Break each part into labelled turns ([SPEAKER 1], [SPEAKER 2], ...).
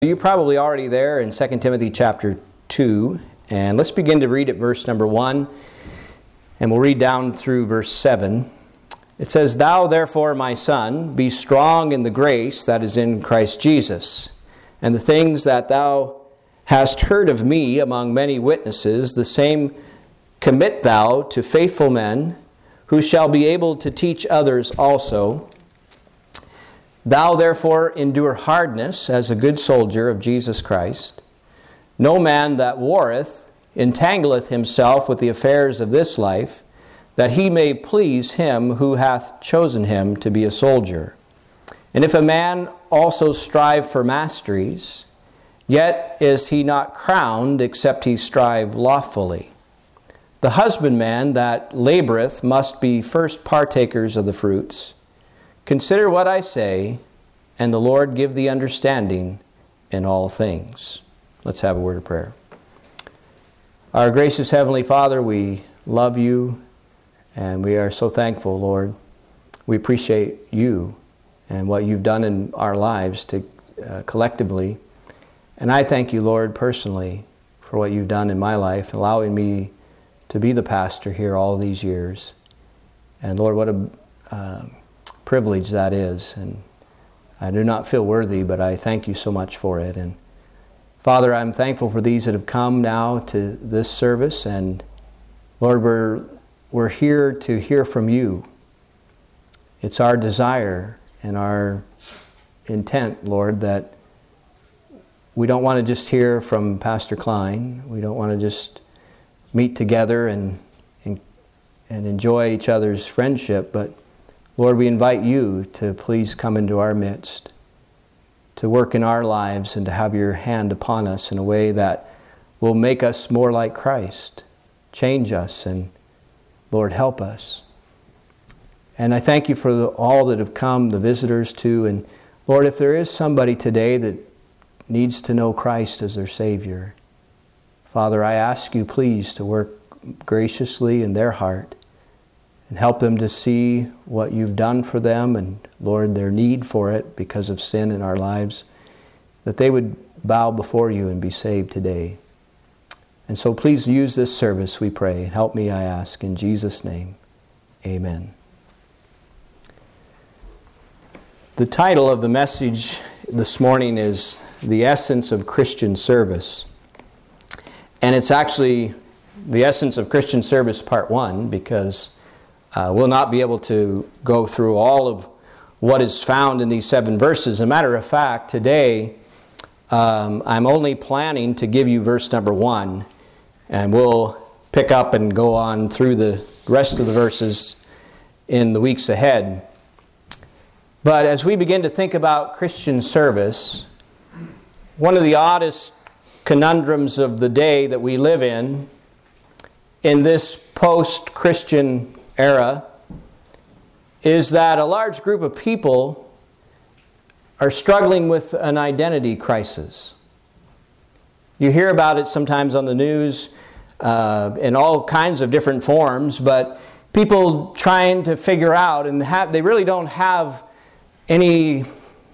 [SPEAKER 1] You're probably already there in 2 Timothy chapter 2, and let's begin to read at verse number 1, and we'll read down through verse 7. It says, "Thou therefore, my son, be strong in the grace that is in Christ Jesus, and the things that thou hast heard of me among many witnesses, the same commit thou to faithful men, who shall be able to teach others also. Thou therefore endure hardness as a good soldier of Jesus Christ. No man that warreth entangleth himself with the affairs of this life, that he may please him who hath chosen him to be a soldier. And if a man also strive for masteries, yet is he not crowned, except he strive lawfully. The husbandman that laboureth must be first partakers of the fruits. Consider what I say, and the Lord give thee understanding in all things." Let's have a word of prayer. Our gracious Heavenly Father, we love you, and we are so thankful, Lord. We appreciate you and what you've done in our lives collectively. And I thank you, Lord, personally, for what you've done in my life, allowing me to be the pastor here all these years. And Lord, what a privilege that is, and I do not feel worthy, but I thank you so much for it. And Father, I'm thankful for these that have come now to this service, and Lord, we're here to hear from you. It's our desire and our intent, Lord, that we don't want to just hear from Pastor Klein. We don't want to just meet together and enjoy each other's friendship, but Lord, we invite you to please come into our midst, to work in our lives and to have your hand upon us in a way that will make us more like Christ. Change us, and Lord, help us. And I thank you for all that have come, the visitors too. And Lord, if there is somebody today that needs to know Christ as their Savior, Father, I ask you please to work graciously in their heart and help them to see what you've done for them, and Lord, their need for it because of sin in our lives, that they would bow before you and be saved today. And so please use this service, we pray. Help me, I ask, in Jesus' name. Amen. The title of the message this morning is The Essence of Christian Service. And it's actually The Essence of Christian Service Part 1, because we'll not be able to go through all of what is found in these 7 verses. As a matter of fact, today I'm only planning to give you verse number 1, and we'll pick up and go on through the rest of the verses in the weeks ahead. But as we begin to think about Christian service, one of the oddest conundrums of the day that we live in this post-Christian era, is that a large group of people are struggling with an identity crisis. You hear about it sometimes on the news in all kinds of different forms, but people trying to figure out, and they really don't have any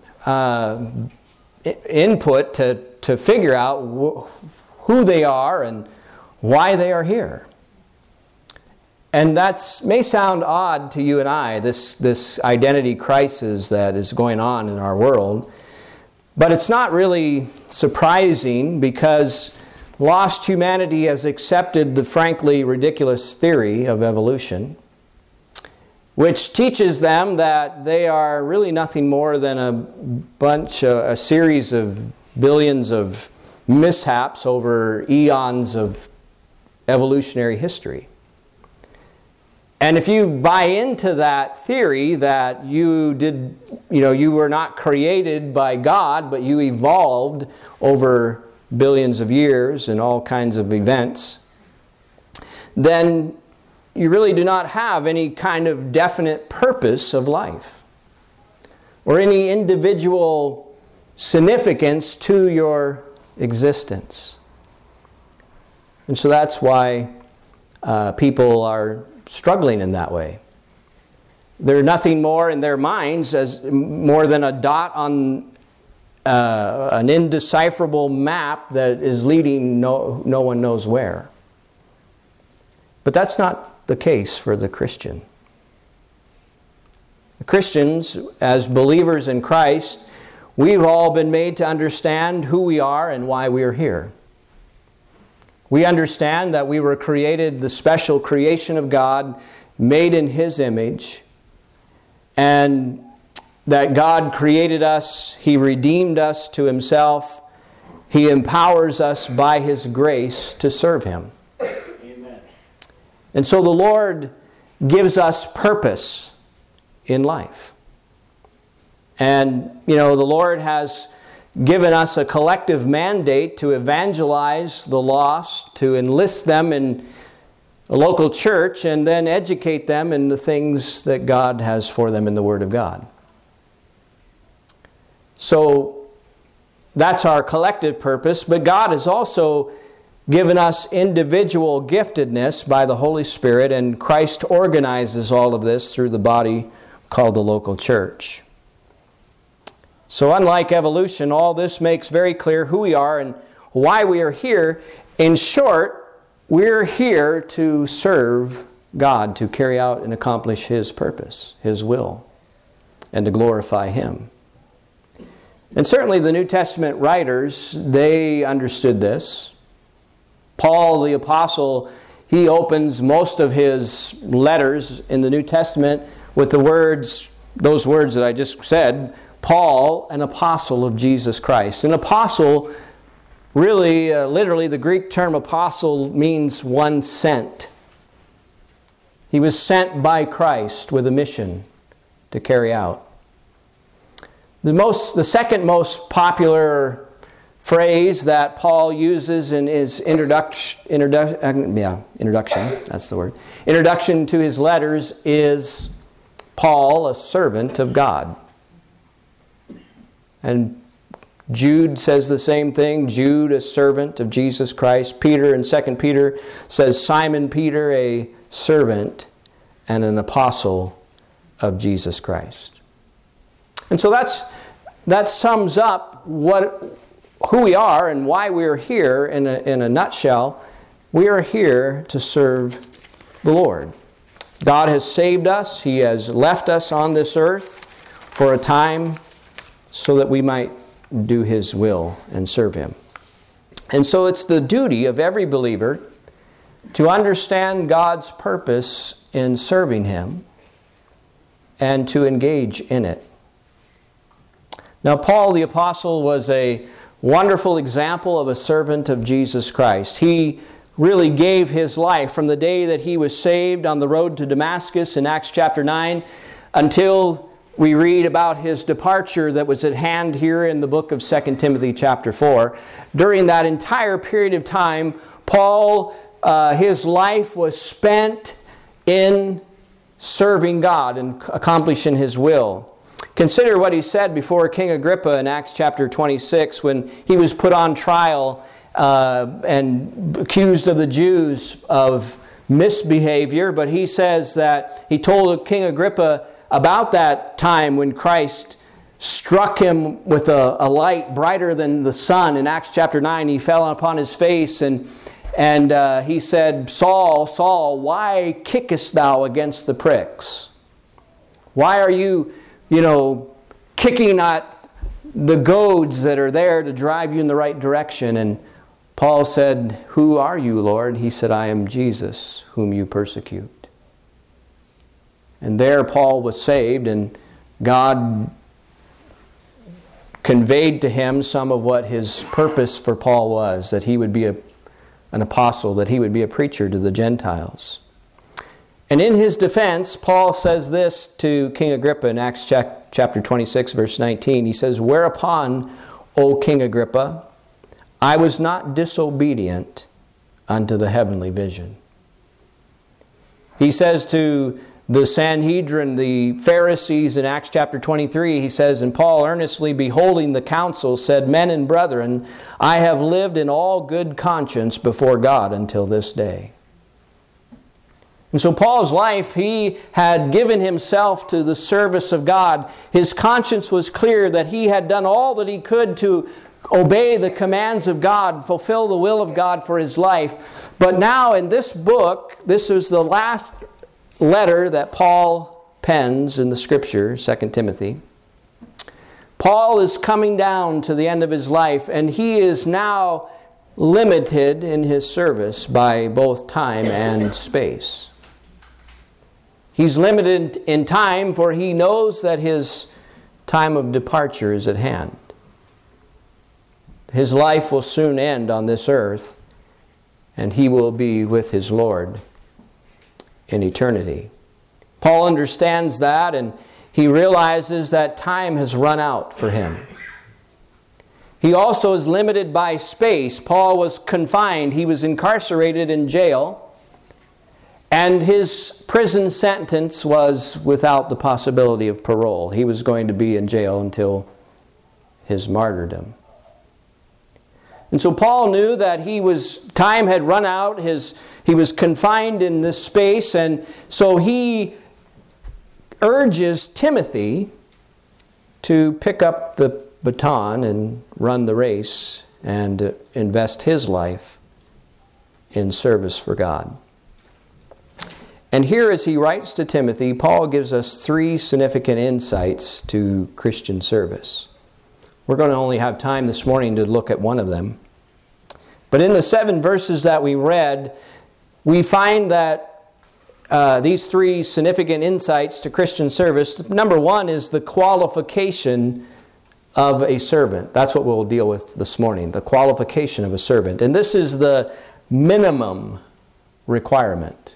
[SPEAKER 1] input to figure out who they are and why they are here. And that may sound odd to you and I, this identity crisis that is going on in our world. But it's not really surprising, because lost humanity has accepted the frankly ridiculous theory of evolution, which teaches them that they are really nothing more than a series of billions of mishaps over eons of evolutionary history. And if you buy into that theory that you were not created by God, but you evolved over billions of years and all kinds of events, then you really do not have any kind of definite purpose of life or any individual significance to your existence. And so that's why people are struggling in that way. They're nothing more in their minds as more than a dot on an indecipherable map that is leading no one knows where. But that's not the case for the Christian. The Christians, as believers in Christ, we've all been made to understand who we are and why we are here. We understand that we were created, the special creation of God, made in His image, and that God created us, He redeemed us to Himself, He empowers us by His grace to serve Him.
[SPEAKER 2] Amen.
[SPEAKER 1] And so the Lord gives us purpose in life. And, the Lord has given us a collective mandate to evangelize the lost, to enlist them in a local church, and then educate them in the things that God has for them in the Word of God. So that's our collective purpose, but God has also given us individual giftedness by the Holy Spirit, and Christ organizes all of this through the body called the local church. So unlike evolution, all this makes very clear who we are and why we are here. In short, we're here to serve God, to carry out and accomplish His purpose, His will, and to glorify Him. And certainly the New Testament writers, they understood this. Paul the Apostle, he opens most of his letters in the New Testament with those words that I just said, Paul, an apostle of Jesus Christ. An apostle, really, literally, the Greek term apostle means one sent. He was sent by Christ with a mission to carry out. The second most popular phrase that Paul uses in his introduction to his letters is Paul, a servant of God. And Jude says the same thing. Jude, a servant of Jesus Christ. Peter in 2 Peter says Simon Peter, a servant and an apostle of Jesus Christ. And so that sums up who we are and why we are here in a nutshell. We are here to serve the Lord. God has saved us. He has left us on this earth for a time so that we might do His will and serve Him. And so it's the duty of every believer to understand God's purpose in serving Him and to engage in it. Now, Paul the Apostle was a wonderful example of a servant of Jesus Christ. He really gave his life from the day that he was saved on the road to Damascus in Acts chapter 9 until we read about his departure that was at hand here in the book of 2 Timothy chapter 4. During that entire period of time, Paul, his life was spent in serving God and accomplishing His will. Consider what he said before King Agrippa in Acts chapter 26 when he was put on trial and accused of the Jews of misbehavior. But he says that he told King Agrippa about that time when Christ struck him with a light brighter than the sun. In Acts chapter 9, he fell upon his face and he said, Saul, Saul, why kickest thou against the pricks? Why are you, kicking at the goads that are there to drive you in the right direction? And Paul said, who are you, Lord? He said, I am Jesus, whom you persecute. And there Paul was saved, and God conveyed to him some of what his purpose for Paul was, that he would be an apostle, that he would be a preacher to the Gentiles. And in his defense, Paul says this to King Agrippa in Acts chapter 26, verse 19. He says, whereupon, O King Agrippa, I was not disobedient unto the heavenly vision. He says to the Sanhedrin, the Pharisees in Acts chapter 23, he says, and Paul earnestly beholding the council said, men and brethren, I have lived in all good conscience before God until this day. And so Paul's life, he had given himself to the service of God. His conscience was clear that he had done all that he could to obey the commands of God, fulfill the will of God for his life. But now in this book, this is the last letter that Paul pens in the Scripture, 2 Timothy. Paul is coming down to the end of his life, and he is now limited in his service by both time and space. He's limited in time, for he knows that his time of departure is at hand. His life will soon end on this earth, and he will be with his Lord in eternity. Paul understands that, and he realizes that time has run out for him. He also is limited by space. Paul was confined. He was incarcerated in jail. And his prison sentence was without the possibility of parole. He was going to be in jail until his martyrdom. And so Paul knew that time had run out. He was confined in this space. And so he urges Timothy to pick up the baton and run the race and invest his life in service for God. And here, as he writes to Timothy, Paul gives us 3 significant insights to Christian service. We're going to only have time this morning to look at one of them. But in the 7 verses that we read, we find that these 3 significant insights to Christian service. Number 1 is the qualification of a servant. That's what we'll deal with this morning, the qualification of a servant. And this is the minimum requirement.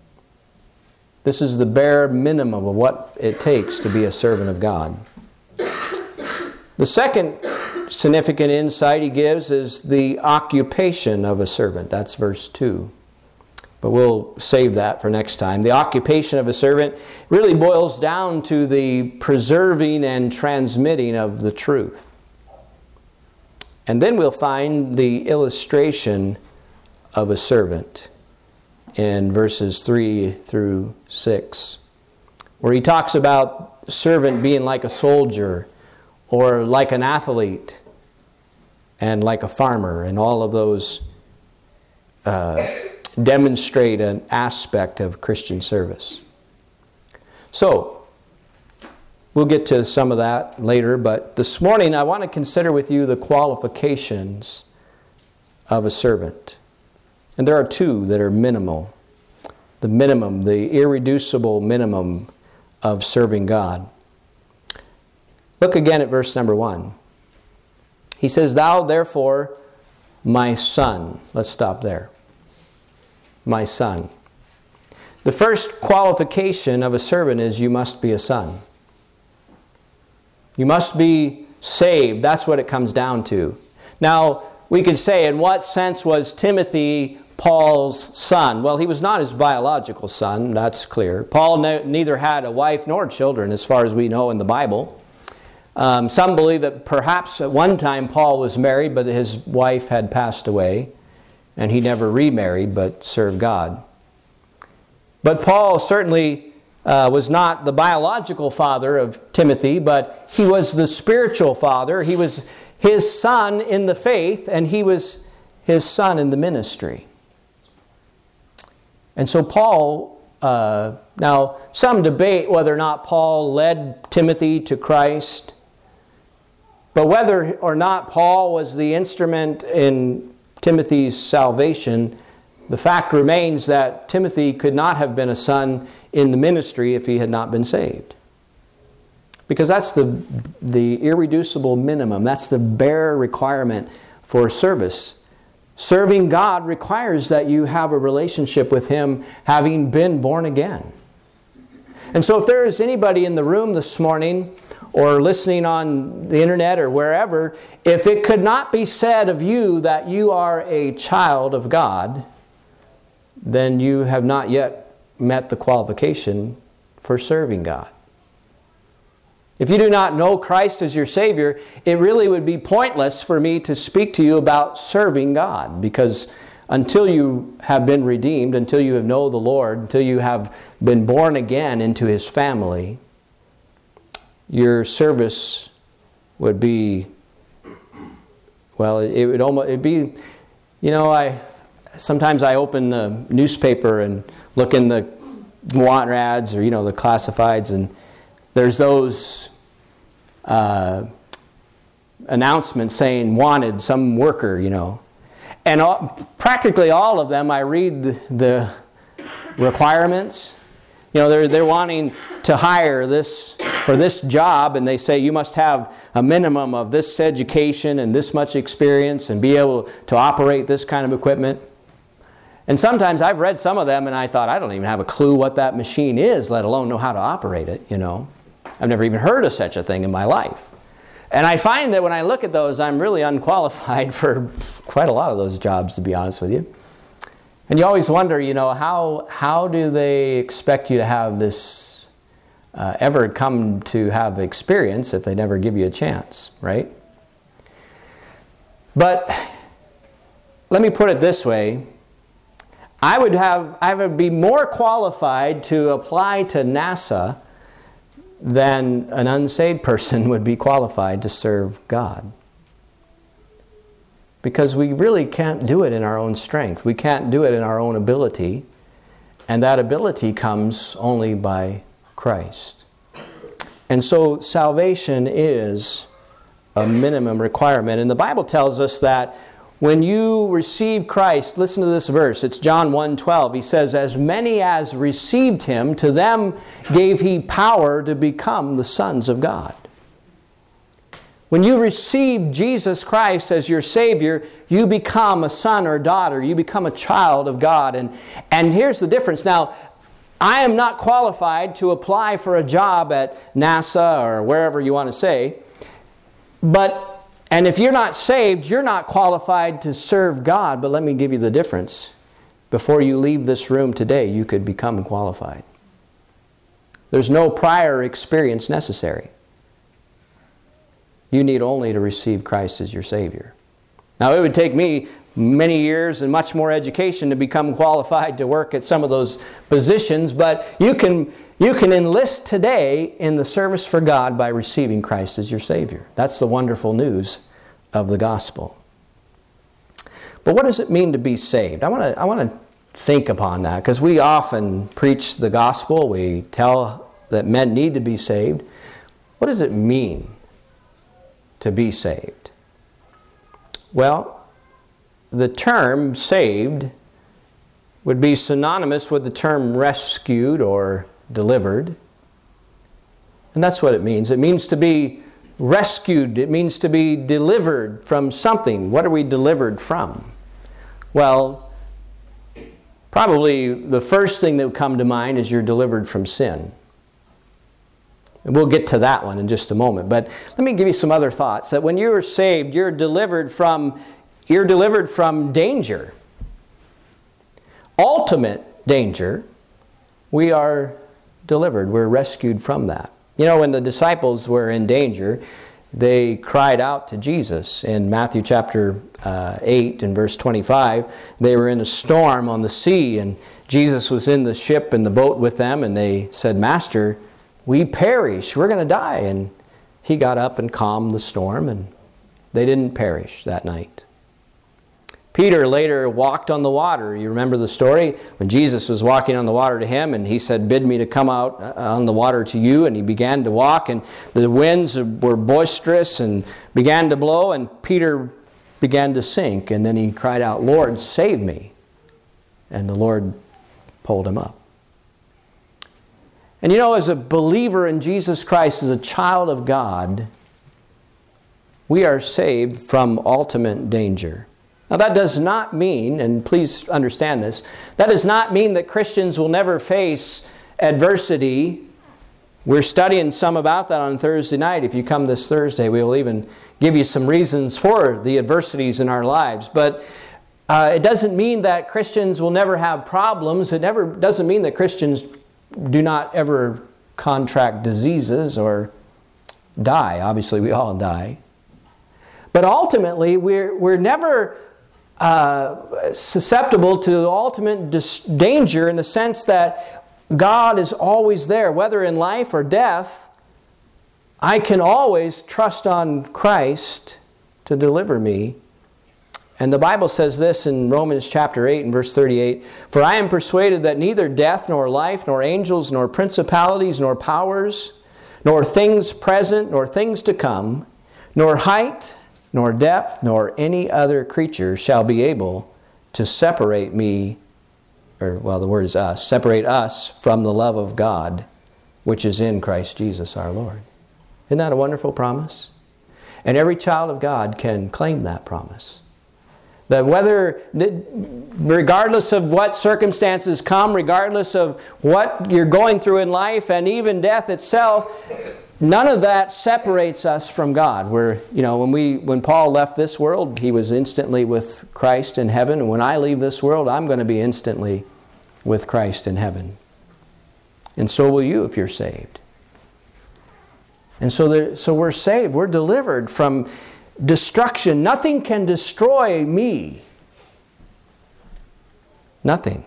[SPEAKER 1] This is the bare minimum of what it takes to be a servant of God. The second significant insight he gives is the occupation of a servant. That's verse 2. But we'll save that for next time. The occupation of a servant really boils down to the preserving and transmitting of the truth. And then we'll find the illustration of a servant in verses 3 through 6, where he talks about a servant being like a soldier or like an athlete and like a farmer, and all of those demonstrate an aspect of Christian service. So, we'll get to some of that later, but this morning I want to consider with you the qualifications of a servant. And there are 2 that are minimal. The minimum, the irreducible minimum of serving God. Look again at verse number 1. He says, "Thou therefore, my son." Let's stop there. My son. The first qualification of a servant is you must be a son. You must be saved. That's what it comes down to. Now, we could say, in what sense was Timothy Paul's son? Well, he was not his biological son, that's clear. Paul neither had a wife nor children, as far as we know in the Bible. Some believe that perhaps at one time Paul was married, but his wife had passed away, and he never remarried, but served God. But Paul certainly was not the biological father of Timothy, but he was the spiritual father. He was his son in the faith, and he was his son in the ministry. And so Paul, now some debate whether or not Paul led Timothy to Christ, but whether or not Paul was the instrument in Timothy's salvation, the fact remains that Timothy could not have been a son in the ministry if he had not been saved. Because that's the irreducible minimum. That's the bare requirement for service. Serving God requires that you have a relationship with Him, having been born again. And so if there is anybody in the room this morning or listening on the internet or wherever, if it could not be said of you that you are a child of God, then you have not yet met the qualification for serving God. If you do not know Christ as your Savior, it really would be pointless for me to speak to you about serving God, because until you have been redeemed, until you have known the Lord, until you have been born again into His family, your service would be, well, it'd be, sometimes I open the newspaper and look in the want ads or, the classifieds, and there's those announcements saying wanted, some worker, And practically all of them, I read the requirements. They're wanting to hire for this job, and they say you must have a minimum of this education and this much experience and be able to operate this kind of equipment. And sometimes I've read some of them and I thought, I don't even have a clue what that machine is, let alone know how to operate it, I've never even heard of such a thing in my life. And I find that when I look at those, I'm really unqualified for quite a lot of those jobs, to be honest with you. And you always wonder, how do they expect you to have this, ever come to have experience if they never give you a chance, right? But let me put it this way. I would be more qualified to apply to NASA than an unsaved person would be qualified to serve God. Because we really can't do it in our own strength. We can't do it in our own ability. And that ability comes only by Christ. And so salvation is a minimum requirement. And the Bible tells us that when you receive Christ, listen to this verse. It's John 1:12. He says, "As many as received Him, to them gave He power to become the sons of God." When you receive Jesus Christ as your Savior, you become a son or daughter. You become a child of God. And here's the difference. Now, I am not qualified to apply for a job at NASA or wherever you want to say. And if you're not saved, you're not qualified to serve God. But let me give you the difference. Before you leave this room today, you could become qualified. There's no prior experience necessary. You need only to receive Christ as your Savior. Now, it would take me many years and much more education to become qualified to work at some of those positions, but you can enlist today in the service for God by receiving Christ as your Savior. That's the wonderful news of the gospel. But what does it mean to be saved? I want to think upon that, because we often preach the gospel. We tell that men need to be saved. What does it mean to be saved? Well, the term saved would be synonymous with the term rescued or delivered. And that's what it means. It means to be rescued. It means to be delivered from something. What are we delivered from? Well, probably the first thing that would come to mind is you're delivered from sin. And we'll get to that one in just a moment. But let me give you some other thoughts. That when you are saved, you're delivered from danger. Ultimate danger. We are delivered. We're rescued from that. When the disciples were in danger, they cried out to Jesus. In Matthew chapter 8 and verse 25, they were in a storm on the sea, and Jesus was in the ship and the boat with them, and they said, "Master, we perish. We're going to die." And He got up and calmed the storm, and they didn't perish that night. Peter later walked on the water. You remember the story? When Jesus was walking on the water to him, and he said, "Bid me to come out on the water to you." And he began to walk, and the winds were boisterous and began to blow, and Peter began to sink. And then he cried out, "Lord, save me." And the Lord pulled him up. And as a believer in Jesus Christ, as a child of God, we are saved from ultimate danger. Now, that does not mean, and please understand this, that does not mean that Christians will never face adversity. We're studying some about that on Thursday night. If you come this Thursday, we will even give you some reasons for the adversities in our lives. But it doesn't mean that Christians will never have problems. It doesn't mean that Christians do not ever contract diseases or die. Obviously, we all die. But ultimately, we're never susceptible to ultimate danger in the sense that God is always there. Whether in life or death, I can always trust on Christ to deliver me. And the Bible says this in Romans chapter 8 and verse 38, "For I am persuaded that neither death, nor life, nor angels, nor principalities, nor powers, nor things present, nor things to come, nor height, nor depth, nor any other creature shall be able to separate me," or, well, the word is us, separate us from the love of God, which is in Christ Jesus our Lord. Isn't that a wonderful promise? And every child of God can claim that promise. That regardless of what circumstances come, regardless of what you're going through in life, and even death itself, none of that separates us from God. When Paul left this world, he was instantly with Christ in heaven. And when I leave this world, I'm going to be instantly with Christ in heaven. And so will you if you're saved. And so we're saved. We're delivered from destruction. Nothing can destroy me. Nothing.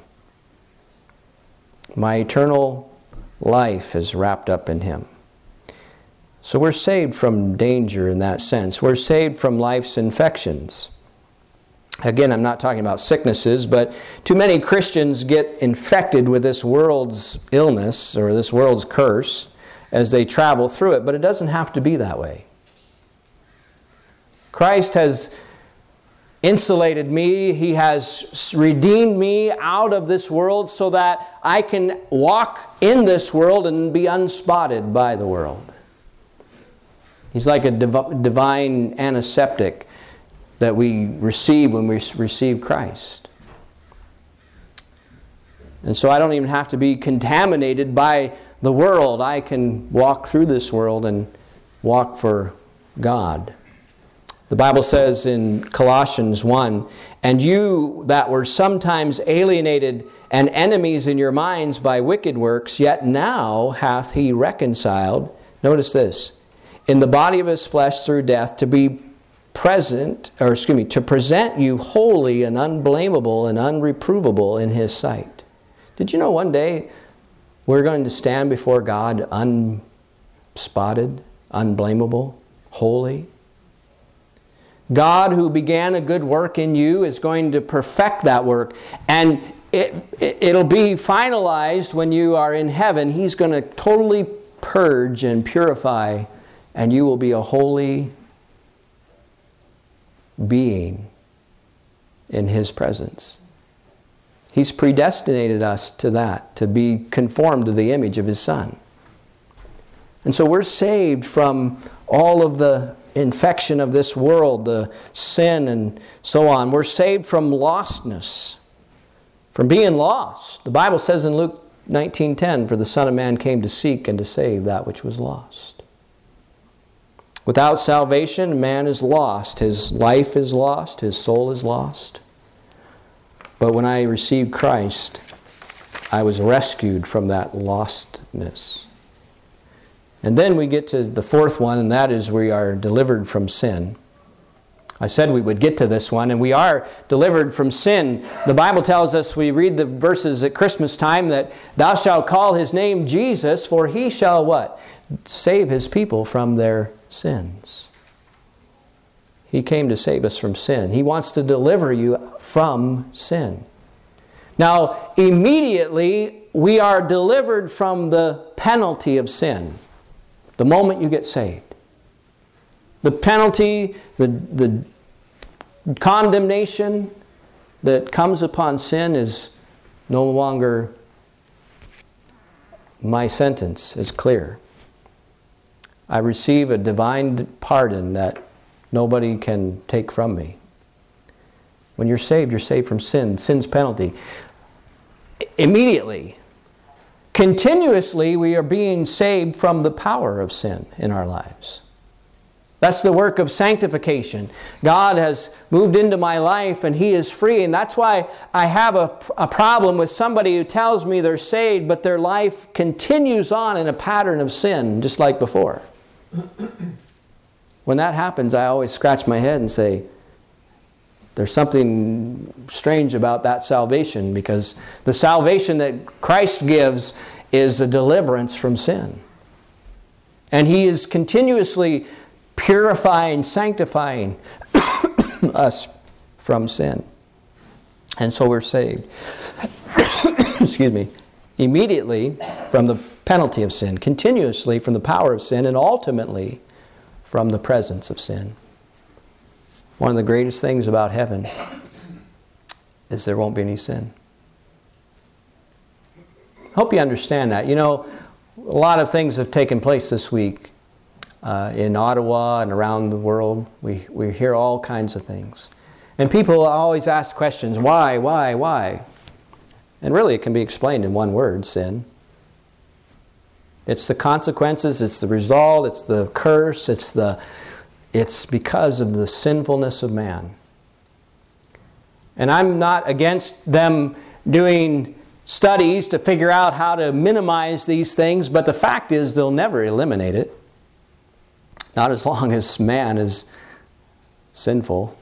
[SPEAKER 1] My eternal life is wrapped up in Him. So we're saved from danger in that sense. We're saved from life's infections. Again, I'm not talking about sicknesses, but too many Christians get infected with this world's illness or this world's curse as they travel through it, but it doesn't have to be that way. Christ has insulated me. He has redeemed me out of this world so that I can walk in this world and be unspotted by the world. He's like a divine antiseptic that we receive when we receive Christ. And so I don't even have to be contaminated by the world. I can walk through this world and walk for God. The Bible says in Colossians 1, "And you that were sometimes alienated and enemies in your minds by wicked works, yet now hath He reconciled," notice this, "in the body of His flesh through death, to present you holy and unblameable and unreprovable in His sight." Did you know one day we're going to stand before God unspotted, unblameable, holy? God, who began a good work in you, is going to perfect that work. And it'll be finalized when you are in heaven. He's going to totally purge and purify, and you will be a holy being in His presence. He's predestinated us to that, to be conformed to the image of His Son. And so we're saved from all of the infection of this world, the sin and so on. We're saved from lostness, from being lost. The Bible says in Luke 19:10, "For the Son of Man came to seek and to save that which was lost." Without salvation, man is lost. His life is lost. His soul is lost. But when I received Christ, I was rescued from that lostness. And then we get to the fourth one, and that is we are delivered from sin. I said we would get to this one, and we are delivered from sin. The Bible tells us, we read the verses at Christmas time, that "Thou shalt call His name Jesus, for He shall" what? Save His people from their sins. He came to save us from sin. He wants to deliver you from sin. Now, immediately, we are delivered from the penalty of sin. The moment you get saved. The penalty, the condemnation that comes upon sin is no longer my sentence. It's clear. I receive a divine pardon that nobody can take from me. When you're saved from sin, sin's penalty. Immediately. Continuously, we are being saved from the power of sin in our lives. That's the work of sanctification. God has moved into my life and He is free. And that's why I have a problem with somebody who tells me they're saved, but their life continues on in a pattern of sin, just like before. When that happens, I always scratch my head and say, There's something strange about that salvation, because the salvation that Christ gives is a deliverance from sin. And He is continuously purifying, sanctifying us from sin. And so we're saved. Excuse me. Immediately from the penalty of sin, continuously from the power of sin, and ultimately from the presence of sin. One of the greatest things about heaven is there won't be any sin. I hope you understand that. You know, a lot of things have taken place this week in Ottawa and around the world. We hear all kinds of things. And people always ask questions, why? And really it can be explained in one word, sin. It's the consequences, it's the result, it's the curse, it's because of the sinfulness of man. And I'm not against them doing studies to figure out how to minimize these things, but the fact is they'll never eliminate it. Not as long as man is sinful.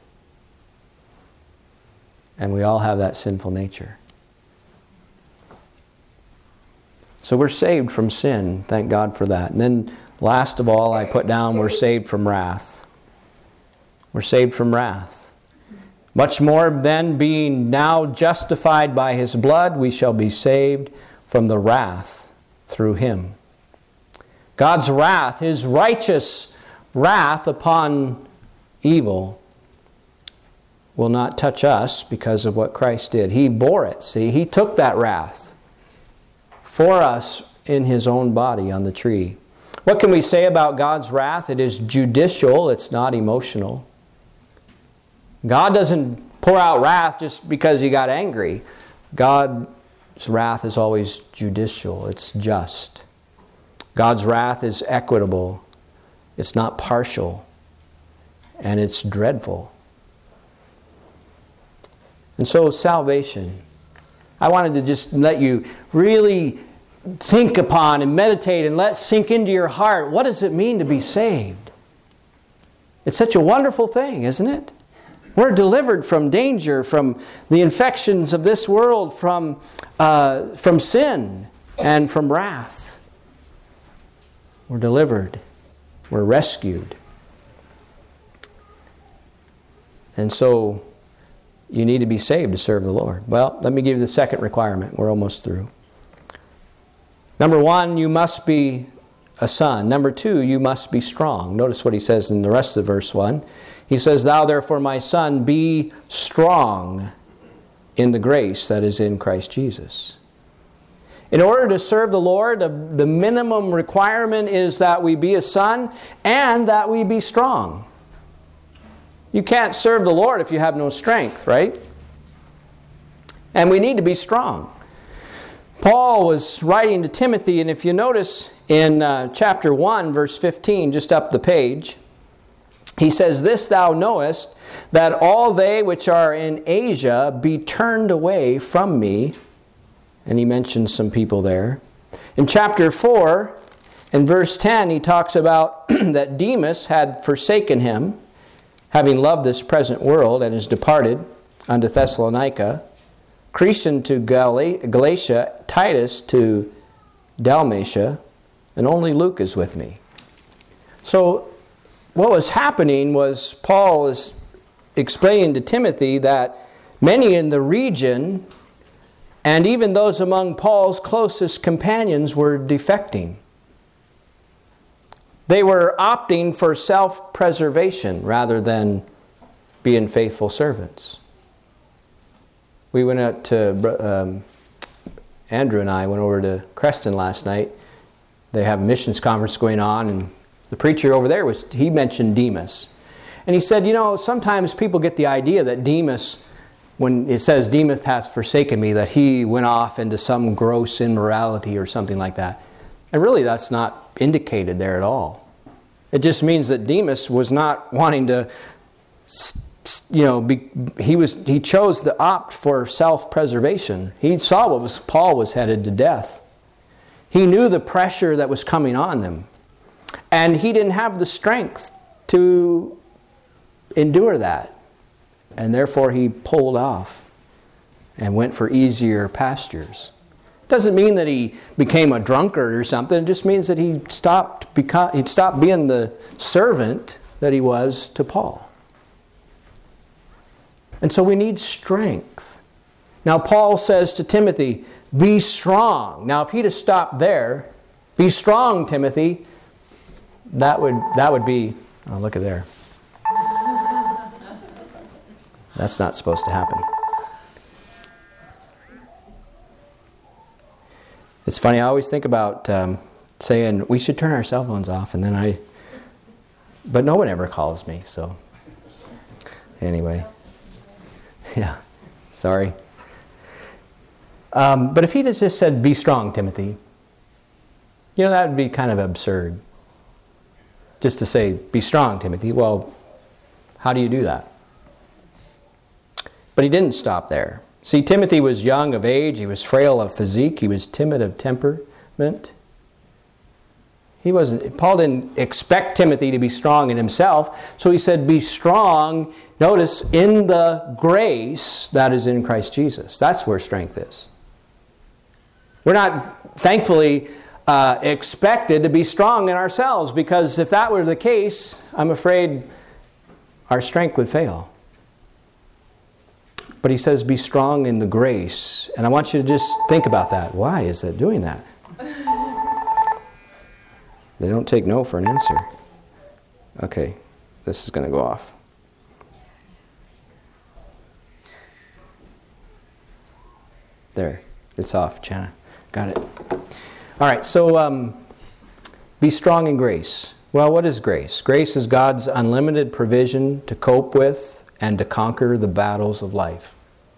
[SPEAKER 1] And we all have that sinful nature. So we're saved from sin. Thank God for that. And then last of all, I put down we're saved from wrath. We're saved from wrath. Much more then, being now justified by His blood, we shall be saved from the wrath through Him. God's wrath, His righteous wrath upon evil, will not touch us because of what Christ did. He bore it. See, He took that wrath for us in His own body on the tree. What can we say about God's wrath? It is judicial. It's not emotional. God doesn't pour out wrath just because He got angry. God's wrath is always judicial. It's just. God's wrath is equitable. It's not partial. And it's dreadful. And so salvation. I wanted to just let you really think upon and meditate and let sink into your heart. What does it mean to be saved? It's such a wonderful thing, isn't it? We're delivered from danger, from the infections of this world, from sin and from wrath. We're delivered. We're rescued. And so you need to be saved to serve the Lord. Well, let me give you the second requirement. We're almost through. Number one, you must be a son. Number two, you must be strong. Notice what he says in the rest of verse 1. He says, "Thou therefore, my son, be strong in the grace that is in Christ Jesus." In order to serve the Lord, the minimum requirement is that we be a son and that we be strong. You can't serve the Lord if you have no strength, right? And we need to be strong. Paul was writing to Timothy, and if you notice in chapter 1, verse 15, just up the page, he says, "This thou knowest, that all they which are in Asia be turned away from me." And he mentions some people there. In chapter 4, in verse 10, he talks about that Demas had forsaken him, having loved this present world, and is departed unto Thessalonica, Crescen to Galatia, Titus to Dalmatia, and only Luke is with me. So what was happening was Paul is explaining to Timothy that many in the region, and even those among Paul's closest companions, were defecting. They were opting for self-preservation rather than being faithful servants. We went out to, Andrew and I went over to Creston last night. They have a missions conference going on, and the preacher over there, he mentioned Demas. And he said, you know, sometimes people get the idea that Demas, when it says Demas hath forsaken me, that he went off into some gross immorality or something like that. And really that's not indicated there at all. It just means that Demas was not wanting to, he chose to opt for self-preservation. He saw Paul was headed to death. He knew the pressure that was coming on them. And he didn't have the strength to endure that. and therefore he pulled off and went for easier pastures. Doesn't mean that he became a drunkard or something. It just means that he stopped being the servant that he was to Paul. And so we need strength. Now Paul says to Timothy, be strong. Now if he'd have stopped there, be strong, Timothy, that would be, oh, look at there. That's not supposed to happen. It's funny, I always think about saying we should turn our cell phones off, and but no one ever calls me, so anyway. Yeah, sorry. But if he had just said, be strong, Timothy, that would be kind of absurd. Just to say, be strong, Timothy. Well, how do you do that? But he didn't stop there. See, Timothy was young of age. He was frail of physique. He was timid of temperament. Paul didn't expect Timothy to be strong in himself. So he said, be strong, notice, in the grace that is in Christ Jesus. That's where strength is. We're not, thankfully, expected to be strong in ourselves, because if that were the case, I'm afraid our strength would fail. But he says, be strong in the grace. And I want you to just think about that. Why is that doing that? They don't take no for an answer. Okay, this is going to go off. There, it's off, Jana. Got it. All right, so be strong in grace. Well, what is grace? Grace is God's unlimited provision to cope with and to conquer the battles of life.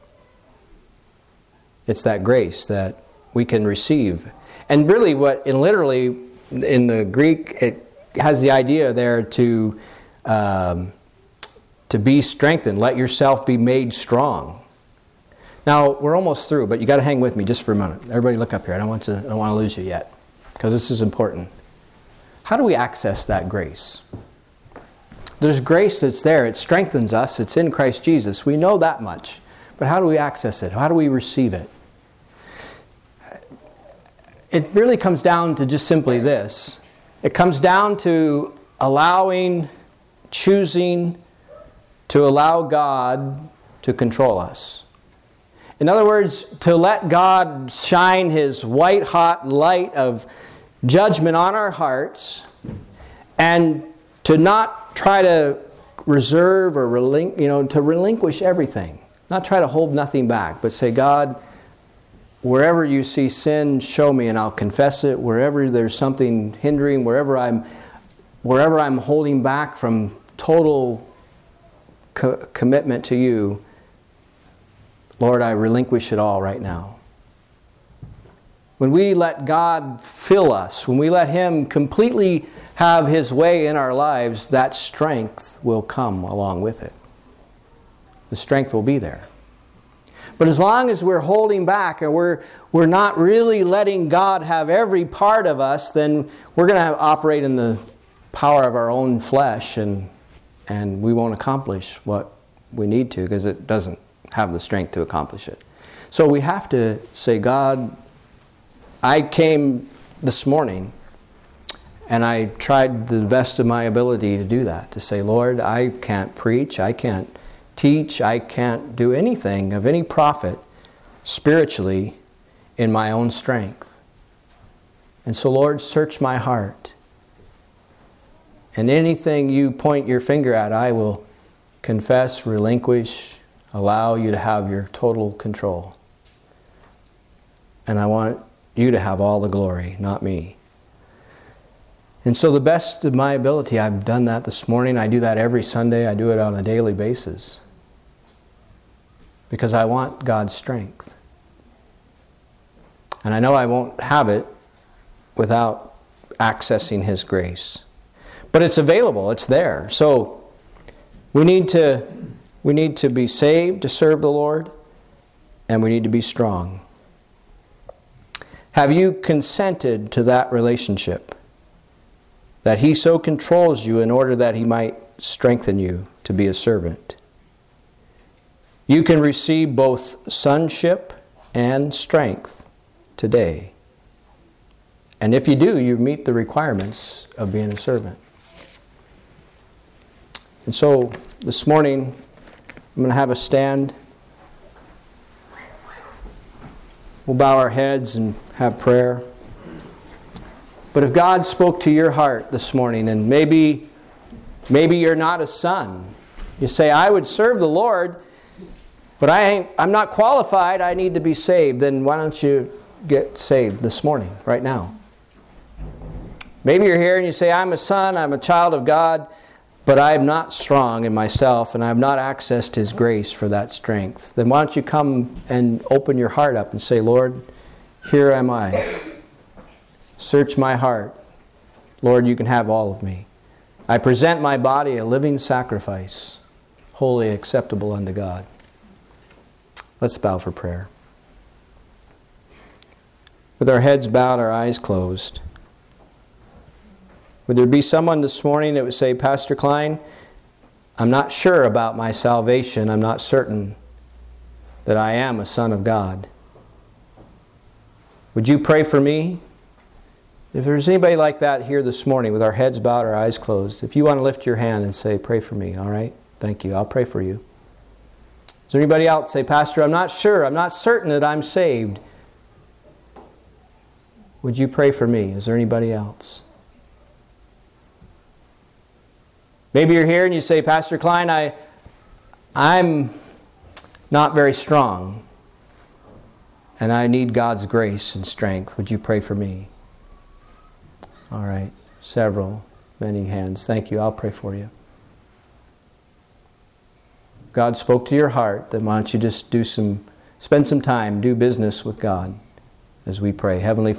[SPEAKER 1] It's that grace that we can receive. And really, literally in the Greek, it has the idea there to be strengthened. Let yourself be made strong. Now, we're almost through, but you got to hang with me just for a minute. Everybody look up here. I don't want to lose you yet, because this is important. How do we access that grace? There's grace that's there. It strengthens us. It's in Christ Jesus. We know that much. But how do we access it? How do we receive it? It really comes down to just simply this. It comes down to choosing to allow God to control us. In other words, to let God shine His white-hot light of judgment on our hearts, and to not try to reserve or to relinquish everything. Not try to hold nothing back, but say, God, wherever you see sin, show me and I'll confess it. Wherever there's something hindering, wherever I'm holding back from total commitment to you, Lord, I relinquish it all right now. When we let God fill us, when we let Him completely have His way in our lives, that strength will come along with it. The strength will be there. But as long as we're holding back and we're not really letting God have every part of us, then we're going to operate in the power of our own flesh, and we won't accomplish what we need to, because it doesn't have the strength to accomplish it. So we have to say, God, I came this morning and I tried the best of my ability to do that. To say, Lord, I can't preach, I can't teach, I can't do anything of any profit spiritually in my own strength. And so, Lord, search my heart. And anything you point your finger at, I will confess, relinquish, allow you to have your total control. And I want you to have all the glory, not me. And so the best of my ability, I've done that this morning. I do that every Sunday. I do it on a daily basis. Because I want God's strength. And I know I won't have it without accessing His grace. But it's available. It's there. So we need to be saved to serve the Lord, and we need to be strong. Have you consented to that relationship? That He so controls you in order that He might strengthen you to be a servant? You can receive both sonship and strength today. And if you do, you meet the requirements of being a servant. And so this morning, I'm going to have us stand. We'll bow our heads and have prayer. But if God spoke to your heart this morning, and maybe you're not a son, you say, I would serve the Lord, but I'm not qualified, I need to be saved, then why don't you get saved this morning, right now? Maybe you're here and you say, I'm a son, I'm a child of God, but I am not strong in myself and I have not accessed His grace for that strength. Then why don't you come and open your heart up and say, Lord, here am I. Search my heart. Lord, you can have all of me. I present my body a living sacrifice, wholly acceptable unto God. Let's bow for prayer. With our heads bowed, our eyes closed. Would there be someone this morning that would say, Pastor Klein, I'm not sure about my salvation. I'm not certain that I am a son of God. Would you pray for me? If there's anybody like that here this morning with our heads bowed, our eyes closed, if you want to lift your hand and say, pray for me, all right? Thank you. I'll pray for you. Is there anybody else say, Pastor, I'm not sure. I'm not certain that I'm saved. Would you pray for me? Is there anybody else? Maybe you're here and you say, Pastor Klein, I'm not very strong and I need God's grace and strength. Would you pray for me? All right, many hands. Thank you. I'll pray for you. God spoke to your heart, then why don't you just spend some time, do business with God as we pray. Heavenly